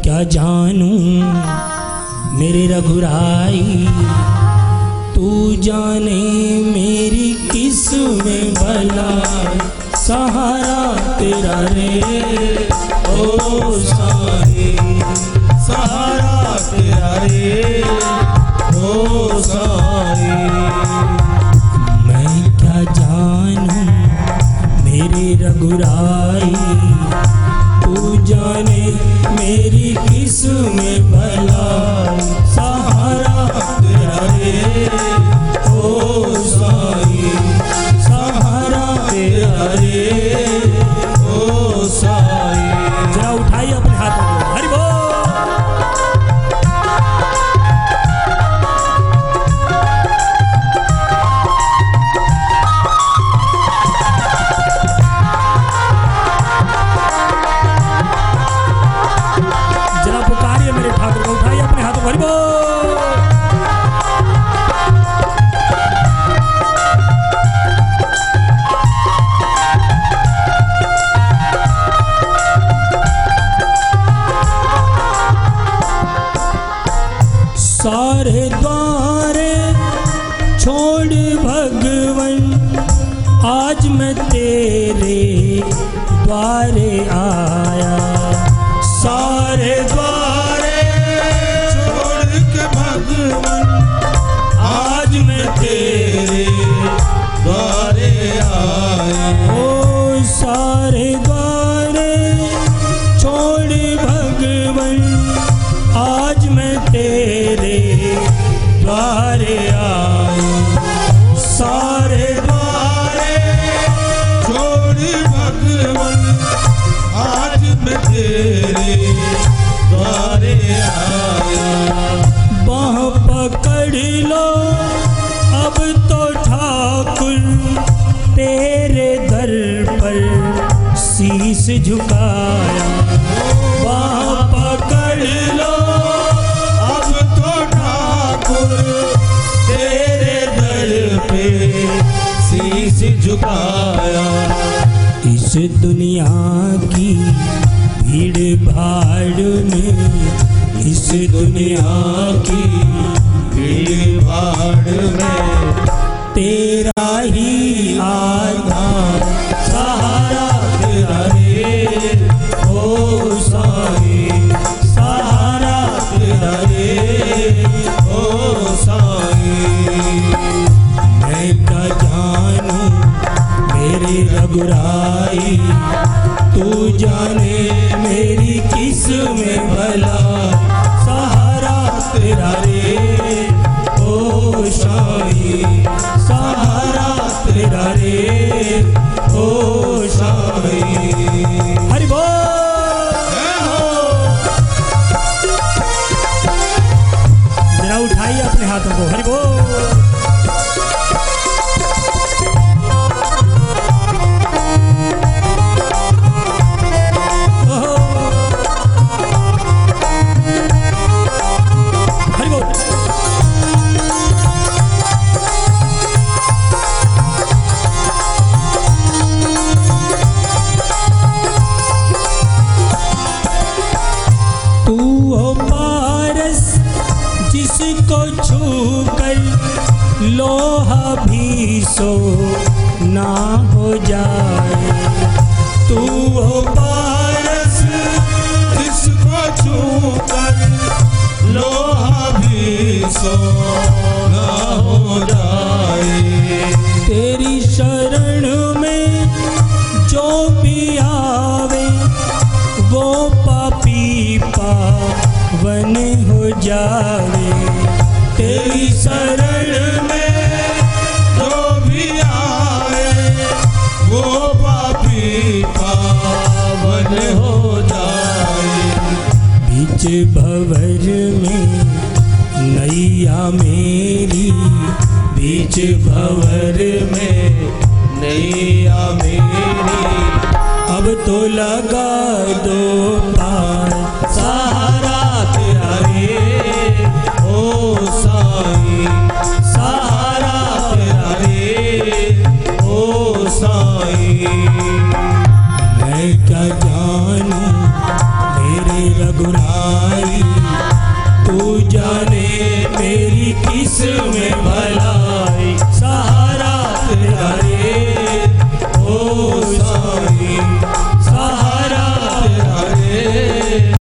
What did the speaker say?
क्या जानूं मेरे रघुराई, तू जाने मेरी किस्में भला, सहारा तेरा रे ओ साई, सहारा तेरा रे ओ साई। मैं क्या जानूं मेरे रघुराई, तू जाने मेरी किस्में भला, सहारा तेरा रे ओ साई, सहारा तेरा रे ओ साई। जरा उठाइए अपने हाथों को, हरि बोल। सारे द्वारे छोड़ भगवन, आज मैं तेरे द्वारे आया। सारे द्वारे छोड़ के भगवन, आज मैं तेरे द्वारे आया। ओ सारे द्वारे छोड़ भगवन, आज मैं तेरे द्वारे आया। सारे द्वारे छोड़ भगवन, आज मैं तेरे द्वारे आया। बाह पकड़ लो अब तो ठाकुर, तेरे दर पर शीश झुकाया। बाह पकड़ लो अब तो ठाकुर, तेरे दर पे शीश झुकाया। इस दुनिया की भीड़ भाड़ में, इस दुनिया की भीड़ भाड़ में, तेरा ही आधार सहारा तेरा रे ओ साई, सहारा तेरा रे ओ साई। मैं क्या जानूं मेरे रघुराई, तू जाने मेरी किस्में भला, सहारा तेरा रे ओ साई, सहारा तेरा रे ओ साई। हरि बोल। जरा उठाइए अपने हाथों को, हरि बोल। जिसको छूकर लोहा भी सो ना हो जाए, तू हो पारस जिसको छूकर लोहा भी सो ना हो जाए। तेरी शरण में जो भी आवे, वो पापी पावन हो जावे। तेरी शरण में जो भी आए, वो पापी पावन हो जाए। बीच भंवर में नैया मेरी, बीच भंवर में नैया मेरी, अब तो लगा दो पार, सहारा तेरा रे ओ साई, सहारा तेरा रे ओ साई। मैं क्या जानूं मेरे रघुराई, नारी, तू जाने मेरी किस में भलाई, सहारा तेरा रे ओ साईं, सहारा तेरा रे।